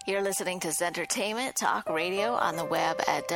You're listening to Zentertainment Talk Radio on the web at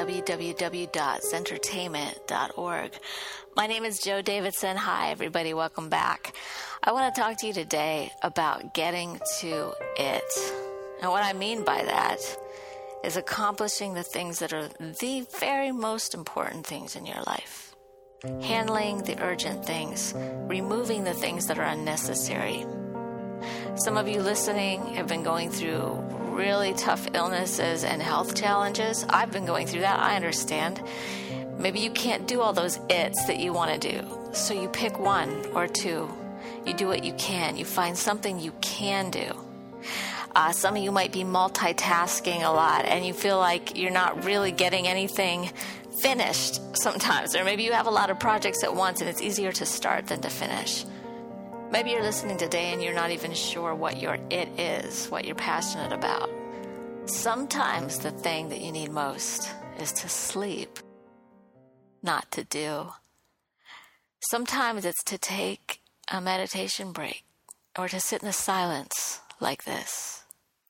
www.zentertainment.org. My name is Jo Davidson. Hi, everybody. Welcome back. I want to talk to you today about getting to it. And what I mean by that is accomplishing the things that are the very most important things in your life. Handling the urgent things, removing the things that are unnecessary. Some of you listening have been going through really tough illnesses and health challenges. I've been going through that. I understand. Maybe you can't do all those it's that you want to do. So you pick one or two. You do what you can. You find something you can do. Some of you might be multitasking a lot and you feel like you're not really getting anything finished sometimes. Or maybe you have a lot of projects at once and it's easier to start than to finish. Maybe you're listening today and you're not even sure what your it is, what you're passionate about. Sometimes the thing that you need most is to sleep, not to do. Sometimes it's to take a meditation break or to sit in the silence like this.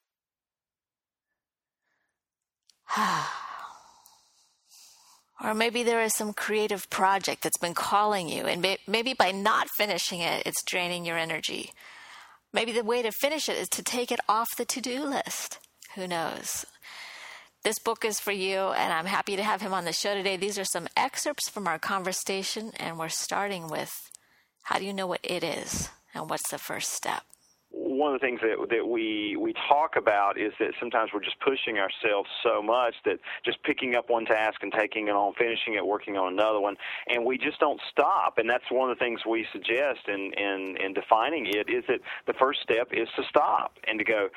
Or maybe there is some creative project that's been calling you, and maybe by not finishing it, it's draining your energy. Maybe the way to finish it is to take it off the to-do list. Who knows? This book is for you, and I'm happy to have him on the show today. These are some excerpts from our conversation, and we're starting with, how do you know what it is, and what's the first step? One of the things that we talk about is that sometimes we're just pushing ourselves so much that just picking up one task and taking it on, finishing it, working on another one, and we just don't stop. And that's one of the things we suggest in defining it, is that the first step is to stop and to go,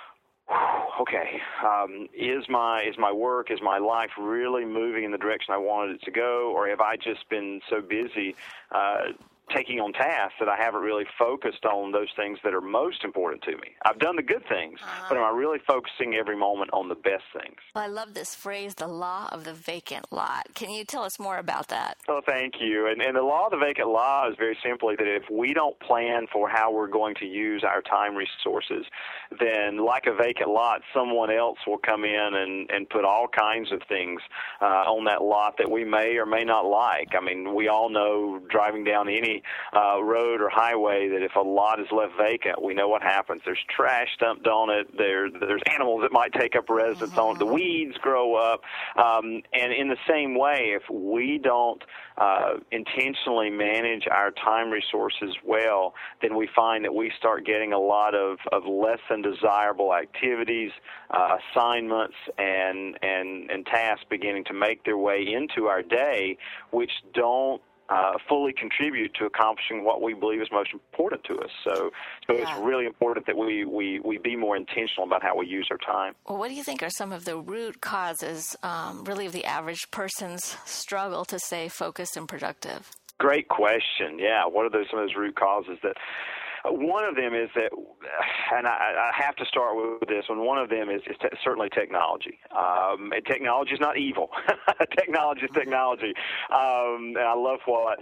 okay, is my work, is my life really moving in the direction I wanted it to go, or have I just been so busy taking on tasks that I haven't really focused on those things that are most important to me? I've done the good things, but am I really focusing every moment on the best things? Well, I love this phrase, the law of the vacant lot. Can you tell us more about that? Oh, thank you. And the law of the vacant lot is very simply that if we don't plan for how we're going to use our time resources, then like a vacant lot, someone else will come in and put all kinds of things on that lot that we may or may not like. I mean, we all know driving down any road or highway that if a lot is left vacant, we know what happens. There's trash dumped on it. There's animals that might take up residence on it. The weeds grow up. And in the same way, if we don't intentionally manage our time resources well, then we find that we start getting a lot of less than desirable activities, assignments, and tasks beginning to make their way into our day, which don't fully contribute to accomplishing what we believe is most important to us. So it's really important that we be more intentional about how we use our time. Well, what do you think are some of the root causes, really, of the average person's struggle to stay focused and productive? Great question. Yeah, what are some of those root causes that... One of them is that, and I have to start with this one, one of them is certainly technology. And technology is not evil. Technology is technology. And I love what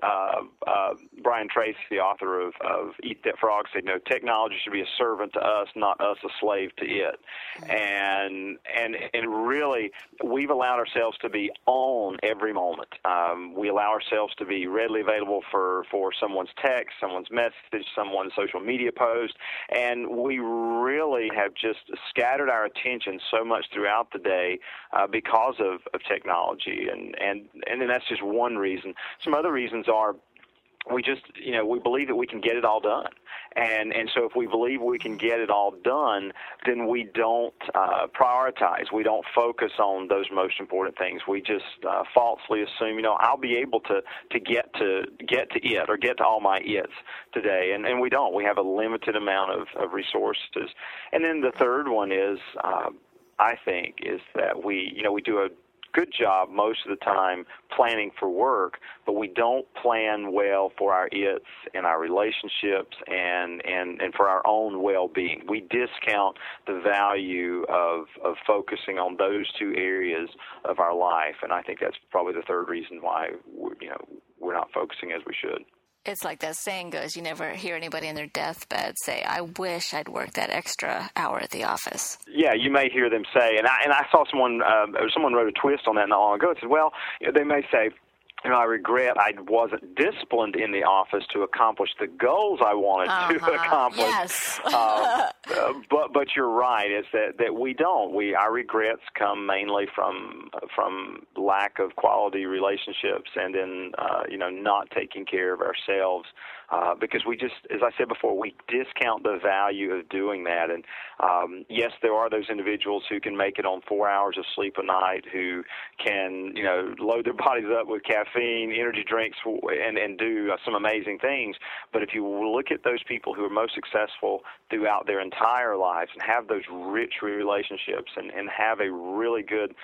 Brian Tracy, the author of Eat That Frog, said, technology should be a servant to us, not us a slave to it. And really, we've allowed ourselves to be on every moment. We allow ourselves to be readily available for someone's text, someone's message, someone's social media post, and we really have just scattered our attention so much throughout the day because of technology, and then that's just one reason. Some other reasons are we just, we believe that we can get it all done. And so if we believe we can get it all done, then we don't prioritize. We don't focus on those most important things. We just falsely assume, I'll be able to get to it or get to all my it's today. And we don't. We have a limited amount of resources. And then the third one is, I think, is that we do a good job most of the time planning for work, but we don't plan well for our it's and our relationships and for our own well-being. We discount the value of focusing on those two areas of our life, and I think that's probably the third reason why we're not focusing as we should. It's like that saying goes, you never hear anybody in their deathbed say, I wish I'd worked that extra hour at the office. Yeah, you may hear them say, and I saw someone wrote a twist on that not long ago. It said, well, they may say, I regret I wasn't disciplined in the office to accomplish the goals I wanted to accomplish. Yes. But you're right, is that we don't. Our regrets come mainly from lack of quality relationships, and then not taking care of ourselves, because we just, as I said before, we discount the value of doing that. And yes, there are those individuals who can make it on 4 hours of sleep a night, who can load their bodies up with caffeine, energy drinks, and do some amazing things. But if you look at those people who are most successful throughout their entire lives and have those rich relationships and have a really good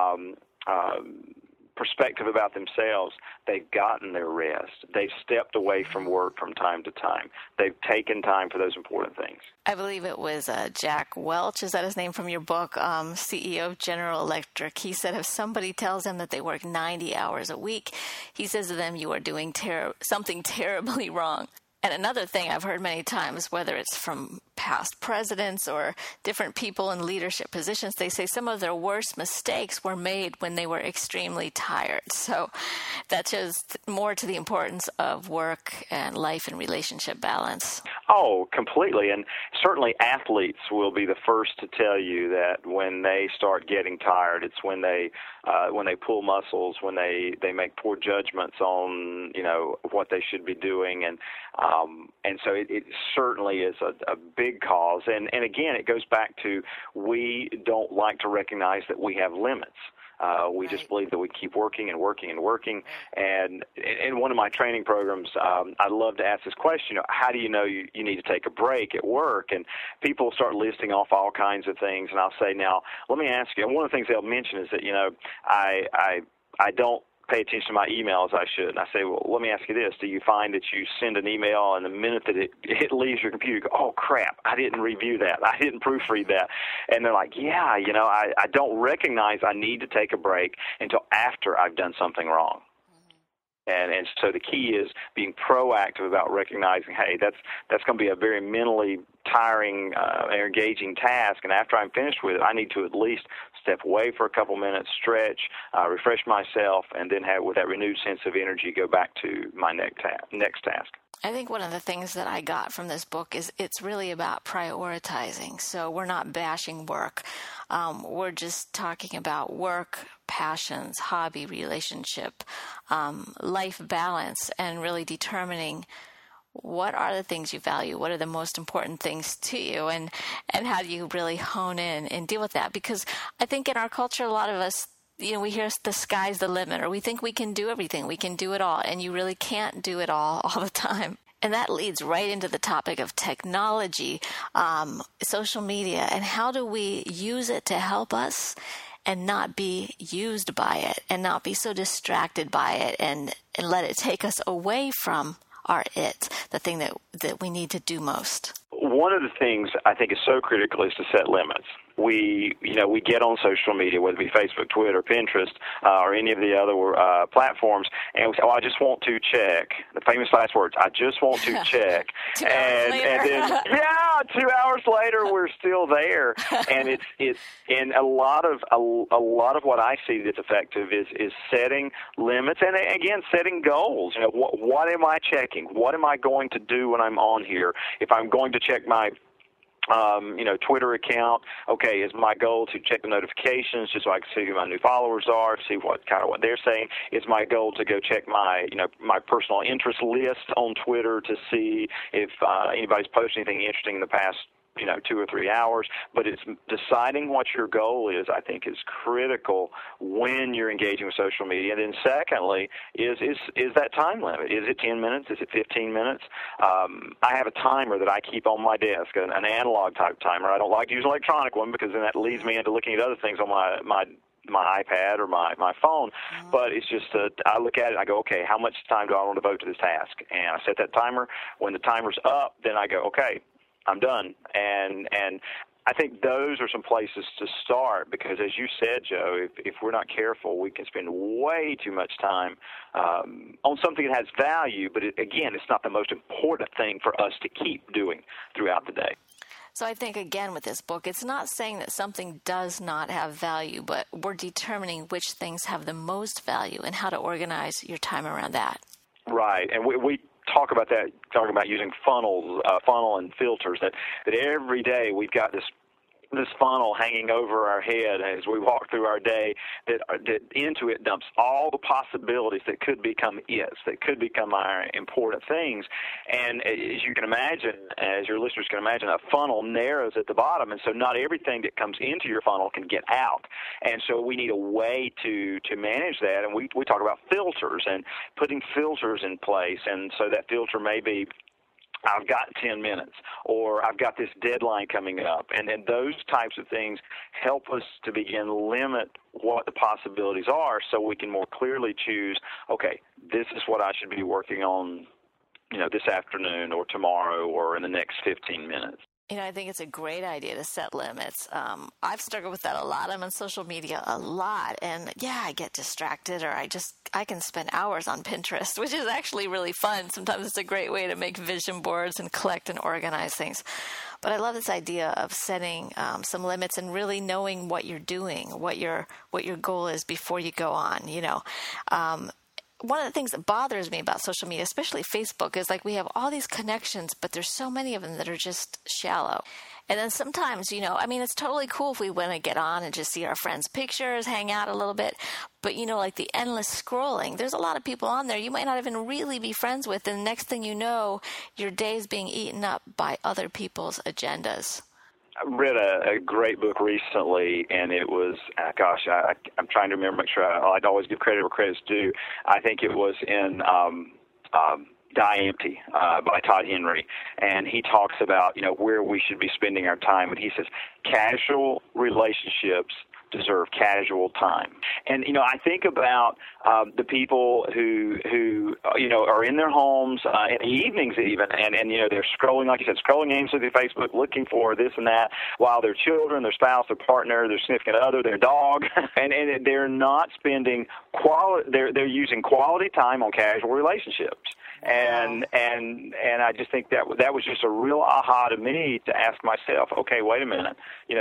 perspective about themselves, they've gotten their rest. They've stepped away from work from time to time. They've taken time for those important things. I believe it was Jack Welch, is that his name, from your book, CEO of General Electric. He said if somebody tells them that they work 90 hours a week, he says to them, you are doing something terribly wrong. And another thing I've heard many times, whether it's from past presidents or different people in leadership positions, they say some of their worst mistakes were made when they were extremely tired. So that's just more to the importance of work and life and relationship balance. Oh, completely. And certainly athletes will be the first to tell you that when they start getting tired, it's when they pull muscles, when they make poor judgments on, what they should be doing. And so it certainly is a big cause. And again, it goes back to, we don't like to recognize that we have limits. We just believe that we keep working and working and working. And in one of my training programs, I love to ask this question, how do you know you need to take a break at work? And people start listing off all kinds of things. And I'll say, now, let me ask you, and one of the things they'll mention is that, I don't pay attention to my email as I should. And I say, well, let me ask you this. Do you find that you send an email and the minute that it leaves your computer, you go, oh, crap, I didn't review that. I didn't proofread that. And they're like, yeah, I don't recognize I need to take a break until after I've done something wrong. And so the key is being proactive about recognizing, hey, that's going to be a very mentally tiring and engaging task, and after I'm finished with it, I need to at least step away for a couple minutes, stretch, refresh myself, and then with that renewed sense of energy, go back to my next task. I think one of the things that I got from this book is it's really about prioritizing. So we're not bashing work. We're just talking about work, passions, hobby, relationship, life balance, and really determining what are the things you value, what are the most important things to you, and how do you really hone in and deal with that? Because I think in our culture, a lot of us, we hear the sky's the limit, or we think we can do everything, we can do it all, and you really can't do it all the time. And that leads right into the topic of technology, social media, and how do we use it to help us and not be used by it and not be so distracted by it and let it take us away from the thing that we need to do most. One of the things I think is so critical is to set limits. We get on social media, whether it be Facebook, Twitter, Pinterest, or any of the other platforms, and we say, I just want to check. The famous last words, I just want to check. and then, 2 hours later, we're still there. And and a lot of what I see that's effective is setting limits, and again, setting goals. What am I checking? What am I going to do when I'm on here? If I'm going to check my Twitter account, okay, is my goal to check the notifications just so I can see who my new followers are, see what they're saying? Is my goal to go check my personal interest list on Twitter to see if anybody's posted anything interesting in the past 2 or 3 hours? But it's deciding what your goal is, I think, is critical when you're engaging with social media. And then secondly, is that time limit? Is it 10 minutes? Is it 15 minutes? I have a timer that I keep on my desk, an analog type timer. I don't like to use an electronic one because then that leads me into looking at other things on my iPad or my phone, but it's just I look at it and I go, okay, how much time do I want to devote to this task? And I set that timer. When the timer's up, then I go, okay, I'm done. And I think those are some places to start because, as you said, Joe, if we're not careful, we can spend way too much time on something that has value, but again, it's not the most important thing for us to keep doing throughout the day. So I think, again, with this book, it's not saying that something does not have value, but we're determining which things have the most value and how to organize your time around that. Right, and we talk about that, talking about using funnel and filters, that every day we've got this funnel hanging over our head as we walk through our day, that into it dumps all the possibilities that could become that could become our important things. And as you can imagine, as your listeners can imagine, a funnel narrows at the bottom, and so not everything that comes into your funnel can get out. And so we need a way to manage that, and we talk about filters and putting filters in place. And so that filter may be, I've got 10 minutes, or I've got this deadline coming up. And then those types of things help us to begin to limit what the possibilities are so we can more clearly choose, okay, this is what I should be working on, this afternoon or tomorrow or in the next 15 minutes. I think it's a great idea to set limits. I've struggled with that a lot. I'm on social media a lot, and I get distracted, or I can spend hours on Pinterest, which is actually really fun. Sometimes it's a great way to make vision boards and collect and organize things. But I love this idea of setting some limits and really knowing what you're doing, what your goal is before you go on. One of the things that bothers me about social media, especially Facebook, is like we have all these connections, but there's so many of them that are just shallow. And then sometimes, it's totally cool if we want to get on and just see our friends' pictures, hang out a little bit. But, like the endless scrolling, there's a lot of people on there you might not even really be friends with. And the next thing you know, your day is being eaten up by other people's agendas. I read a great book recently, and it was, I'm trying to remember, make sure I'd always give credit where credit's due. I think it was in Die Empty by Todd Henry, and he talks about, where we should be spending our time. And he says, casual relationships deserve casual time. And, I think about the people who are in their homes in the evenings even, and they're scrolling, like you said, scrolling aimlessly through Facebook, looking for this and that, while their children, their spouse, their partner, their significant other, their dog, and they're not spending they're using quality time on casual relationships. And I just think that was just a real aha to me to ask myself, okay, wait a minute,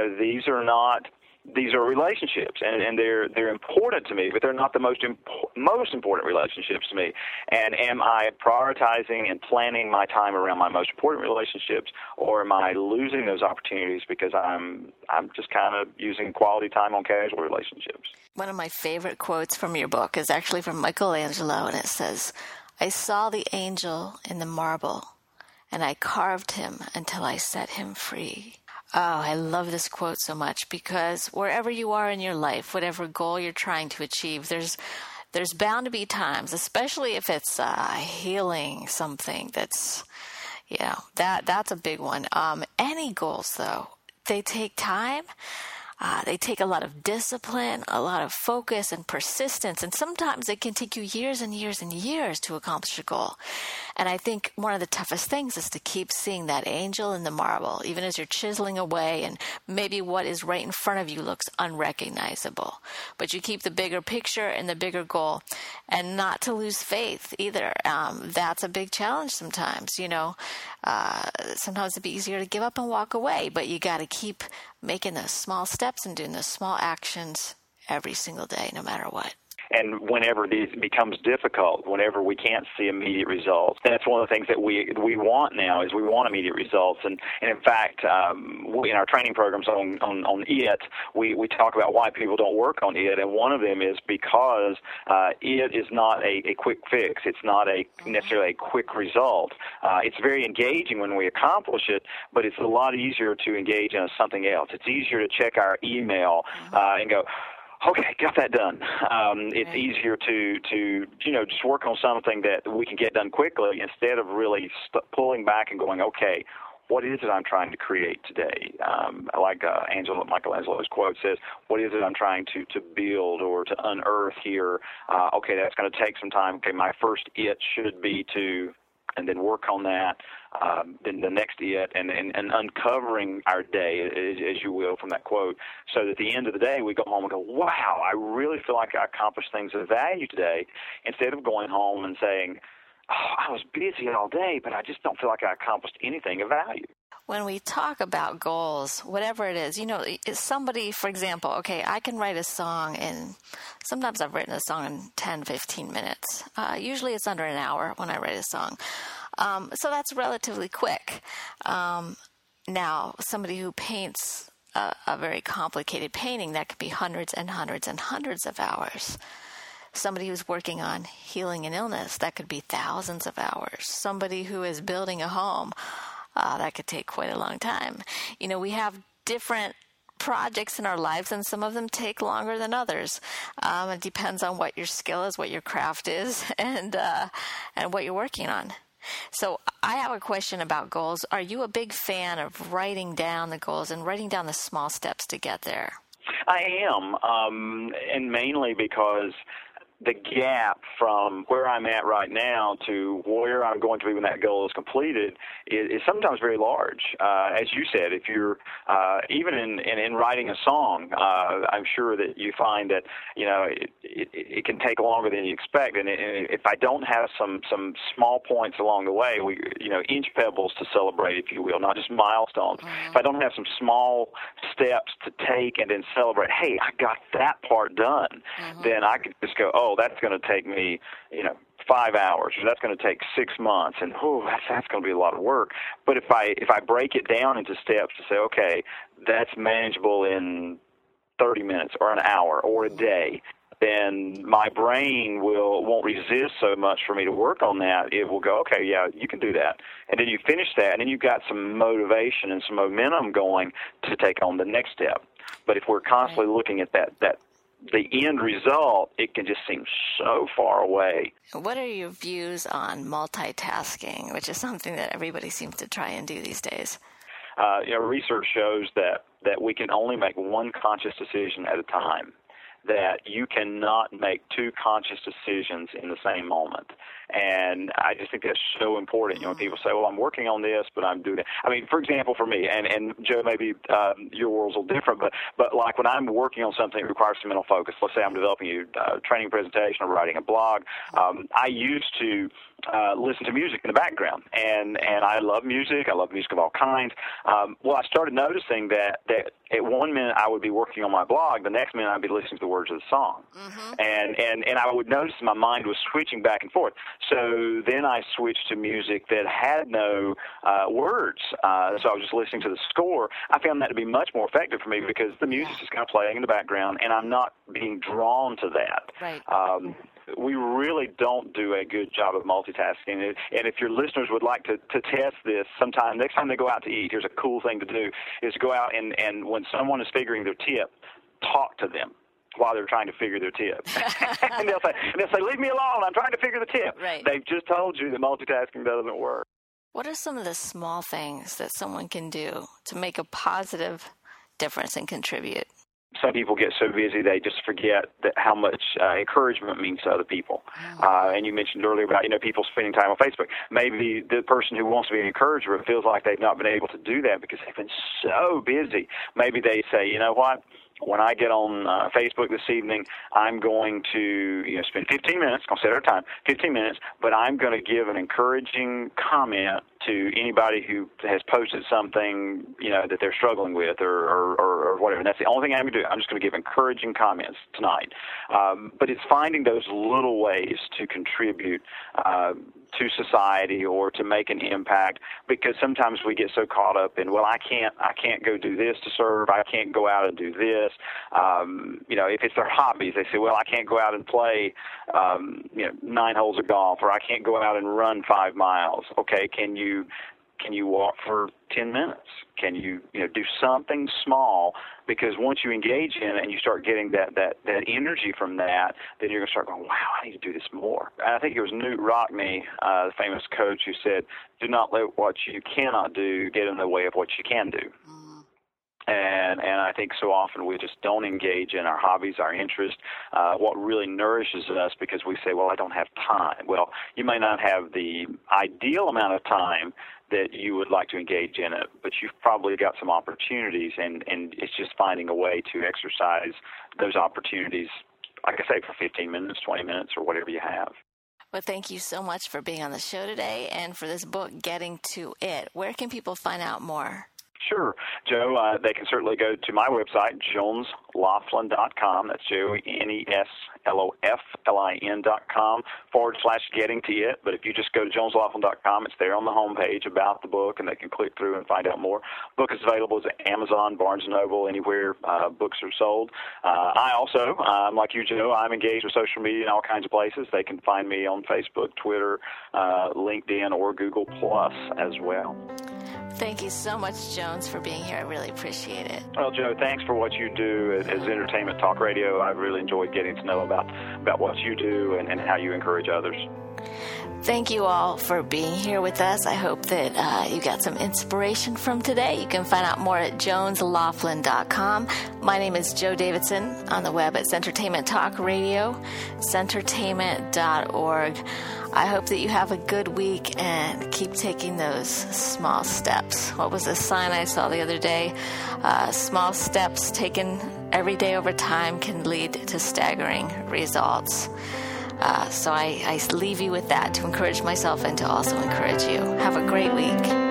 these are relationships, and they're important to me, but they're not the most important relationships to me. And am I prioritizing and planning my time around my most important relationships, or am I losing those opportunities because I'm just kind of using quality time on casual relationships? One of my favorite quotes from your book is actually from Michelangelo, and it says, "I saw the angel in the marble, and I carved him until I set him free." Oh, I love this quote so much because wherever you are in your life, whatever goal you're trying to achieve, there's bound to be times, especially if it's healing something that's, that's a big one. Any goals, though, they take time. They take a lot of discipline, a lot of focus and persistence, and sometimes it can take you years and years and years to accomplish a goal. And I think one of the toughest things is to keep seeing that angel in the marble, even as you're chiseling away and maybe what is right in front of you looks unrecognizable. But you keep the bigger picture and the bigger goal, and not to lose faith either. That's a big challenge sometimes, Sometimes it'd be easier to give up and walk away, but you got to keep making those small steps and doing those small actions every single day, no matter what. And whenever it becomes difficult, whenever we can't see immediate results, that's one of the things that we want now, is we want immediate results. And in fact, in our training programs on IT, we talk about why people don't work on IT, and one of them is because IT is not a quick fix. It's not necessarily a quick result. It's very engaging when we accomplish it, but it's a lot easier to engage in something else. It's easier to check our email and go, okay, got that done. It's easier to just work on something that we can get done quickly instead of really pulling back and going, okay, what is it I'm trying to create today? Like Michelangelo's quote says, what is it I'm trying to build or to unearth here? Okay, that's going to take some time. Okay, my first it should be to and then work on that, then the next it, and uncovering our day, as you will, from that quote, so that at the end of the day we go home and go, wow, I really feel like I accomplished things of value today, instead of going home and saying, oh, I was busy all day, but I just don't feel like I accomplished anything of value. When we talk about goals, whatever it is, somebody, for example, okay, I can write a song sometimes I've written a song in 10, 15 minutes. Usually it's under an hour when I write a song. So that's relatively quick. Now, somebody who paints a very complicated painting, that could be hundreds and hundreds and hundreds of hours. Somebody who's working on healing an illness, that could be thousands of hours. Somebody who is building a home, that could take quite a long time. We have different projects in our lives, and some of them take longer than others. It depends on what your skill is, what your craft is, and what you're working on. So I have a question about goals. Are you a big fan of writing down the goals and writing down the small steps to get there? I am, and mainly because the gap from where I'm at right now to where I'm going to be when that goal is completed is sometimes very large. As you said, if you're even in writing a song, I'm sure that you find that it can take longer than you expect. And if I don't have some small points along the way, inch pebbles to celebrate, if you will, not just milestones. If I don't have some small steps to take and then celebrate, hey, I got that part done, then I could just go, oh, that's going to take me, 5 hours, or that's going to take 6 months, and that's going to be a lot of work. But if I break it down into steps to say, okay, that's manageable in 30 minutes or an hour or a day, then my brain won't resist so much for me to work on that. It will go, okay, yeah, you can do that. And then you finish that, and then you've got some motivation and some momentum going to take on the next step. But if we're constantly looking at the end result, it can just seem so far away. What are your views on multitasking, which is something that everybody seems to try and do these days? Research shows that we can only make one conscious decision at a time, that you cannot make two conscious decisions in the same moment. And I just think that's so important. When people say, well, I'm working on this, but I'm doing it. I mean, for example, for me, and Joe, maybe your world's a little different, but like when I'm working on something that requires some mental focus, let's say I'm developing a training presentation or writing a blog, I used to listen to music in the background. And I love music. I love music of all kinds. Well, I started noticing that at one minute I would be working on my blog, the next minute I'd be listening to the words of the song. And I would notice my mind was switching back and forth. So then I switched to music that had no words. So I was just listening to the score. I found that to be much more effective for me because the music is kind of playing in the background, and I'm not being drawn to that. Right. We really don't do a good job of multitasking. And if your listeners would like to test this sometime, next time they go out to eat, here's a cool thing to do, is go out and when someone is figuring their tip, talk to them while they're trying to figure their tip. and they'll say, leave me alone, I'm trying to figure the tip. Right. They've just told you that multitasking doesn't work. What are some of the small things that someone can do to make a positive difference and contribute? Some people get so busy they just forget how much encouragement means to other people. And you mentioned earlier about people spending time on Facebook. Maybe the person who wants to be an encourager feels like they've not been able to do that because they've been so busy. Maybe they say, you know what? When I get on Facebook this evening, I'm going to spend 15 minutes, I'll set our time, 15 minutes, but I'm going to give an encouraging comment to anybody who has posted something, that they're struggling with or whatever. And that's the only thing I'm going to do. I'm just going to give encouraging comments tonight. But it's finding those little ways to contribute to society or to make an impact, because sometimes we get so caught up in, well, I can't go do this to serve. I can't go out and do this. If it's their hobbies, they say, well, I can't go out and play 9 holes of golf, or I can't go out and run 5 miles. Okay, can you walk for 10 minutes? Can you do something small? Because once you engage in it and you start getting that energy from that, then you're going to start going, wow, I need to do this more. And I think it was Knute Rockne, the famous coach, who said, do not let what you cannot do get in the way of what you can do. And I think so often we just don't engage in our hobbies, our interests, what really nourishes us, because we say, well, I don't have time. Well, you may not have the ideal amount of time that you would like to engage in it, but you've probably got some opportunities, and it's just finding a way to exercise those opportunities, like I say, for 15 minutes, 20 minutes, or whatever you have. Well, thank you so much for being on the show today and for this book, Getting to It. Where can people find out more? Sure, Joe. They can certainly go to my website, joneslaughlin.com. That's JonesLaughlin.com/getting-to-it. But if you just go to joneslaughlin.com, it's there on the homepage about the book, and they can click through and find out more. Book is available at Amazon, Barnes & Noble, anywhere books are sold. I also, like you, Joe, I'm engaged with social media in all kinds of places. They can find me on Facebook, Twitter, LinkedIn, or Google Plus as well. Thank you so much, Jones, for being here. I really appreciate it. Well, Joe, thanks for what you do as Entertainment Talk Radio. I've really enjoyed getting to know about what you do and how you encourage others. Thank you all for being here with us. I hope that you got some inspiration from today. You can find out more at joneslaughlin.com. My name is Joe Davidson. On the web, it's Entertainment Talk Radio, centertainment.org. I hope that you have a good week and keep taking those small steps. What was the sign I saw the other day? Small steps taken every day over time can lead to staggering results. So I leave you with that to encourage myself and to also encourage you. Have a great week.